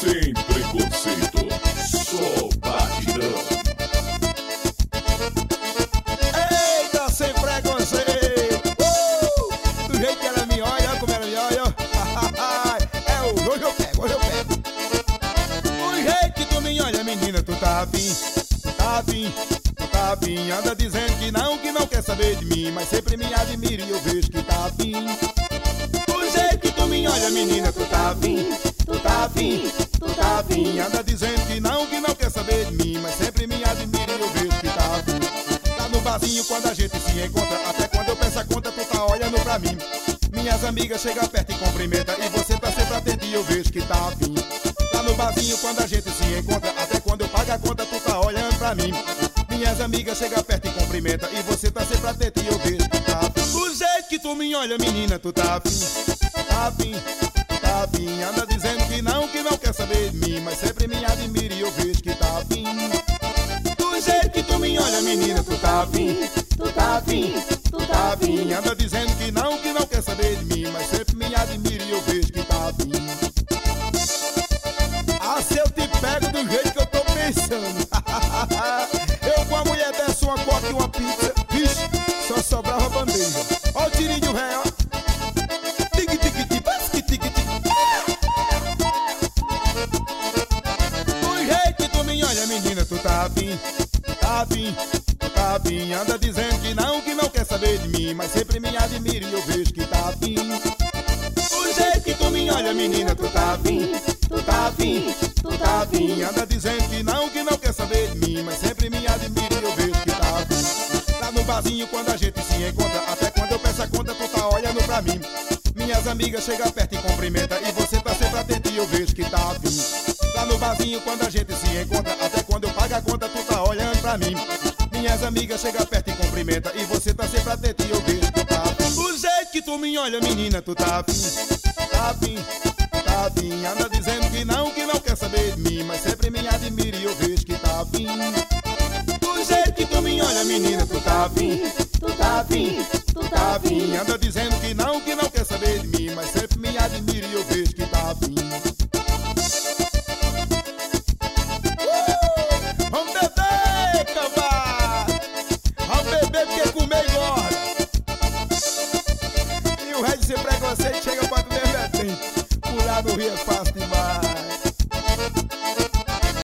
Sem preconceito, só batidão. Eita, sem preconceito. Do jeito que ela me olha, olha como ela me olha. É hoje eu pego, hoje eu pego. Do jeito que tu me olha, menina, tu tá afim, tu tá afim, tu tá afim. Anda dizendo que não quer saber de mim, mas sempre me admira e eu vejo que tá afim. Do jeito que tu me olha, menina, tu tá afim, tu tá afim, tu tá afim. Anda dizendo que não quer saber de mim, mas sempre me admira e eu vejo que tá afim. Tá no barzinho quando a gente se encontra, até quando eu peço a conta tu tá olhando pra mim. Minhas amigas chegam perto e cumprimentam, e você tá sempre atento e eu vejo que tá afim. Tá no barzinho quando a gente se encontra, até quando eu pago a conta tu tá olhando pra mim. Minhas amigas chegam perto e cumprimentam, e você tá sempre atento e eu vejo que tá afim. Do jeito que tu me olha, menina, tu tá afim, tá afim, tá afim. Anda dizendo que não quer saber de mim, mas sempre me admira e eu vejo que tá afim. Do jeito que tu me olha, menina, tu tá afim, tu tá afim, tu tá afim. Anda dizendo que não quer saber de mim, mas sempre me admira e eu vejo que tá afim. Ah, se eu te pego do jeito que eu tô pensando. Eu com a mulher dessa, uma coca e uma pizza, vixe, só sobrava bandeja. Ó o tirinho ré, ó. Tique, tique, tique, tique, tique, tique. Do jeito que tu me olha, menina, tu tá afim, tá afim, tu tá afim. Anda dizendo que não quer saber de mim, mas sempre me admira e eu vejo que tá afim. Do jeito que tu me olha, menina, tu tá afim, tu tá afim, tu tá afim. Anda dizendo que não quer saber de mim, mas sempre me admira e eu vejo que tá afim. Tá no barzinho quando a gente se encontra, até quando eu peço a conta tu tá olhando pra mim. Minhas amigas chegam perto e cumprimentam, e você tá sempre atento e eu vejo que tá afim. Tá no barzinho quando a gente se encontra, até quando eu pago a conta tu tá olhando pra mim. Minhas amigas chegam perto e cumprimentam, e você tá sempre atento e eu vejo que tá afim. Do jeito que tu me olha, menina, tu tá afim, tá afim, tá afim. Anda dizendo que não quer saber de mim, mas sempre me admira e eu vejo que tá afim. Do jeito que tu me olha, menina, tu tá afim, tu tá afim, tu tá afim. Anda dizendo que não